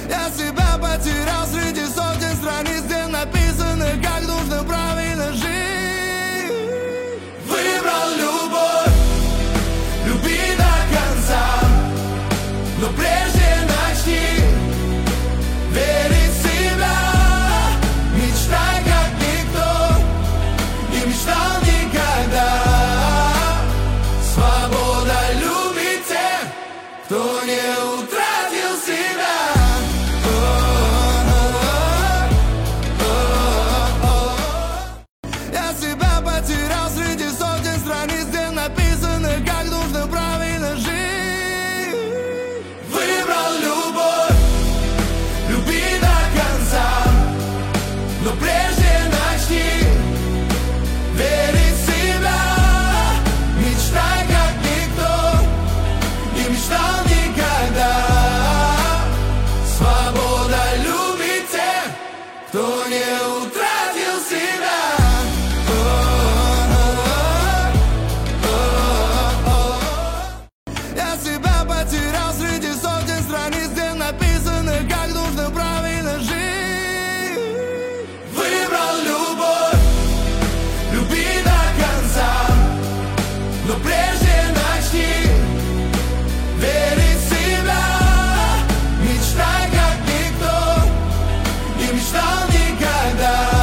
Я себя потерял среди сотен страниц, где написано, как нужно правильно жить. Выбрал любовь, люби до конца, но прежде начни верить в себя. Мечтай как никто не мечтал никогда. Свобода любит тех, кто не утратил себя. Я себя потерял среди сотен страниц, где написано, как нужно правильно жить. Выбрал любовь, люби до конца, но прежде начни верить в себя. Мечтай как никто не мечтал никогда. Свобода любит тех, кто не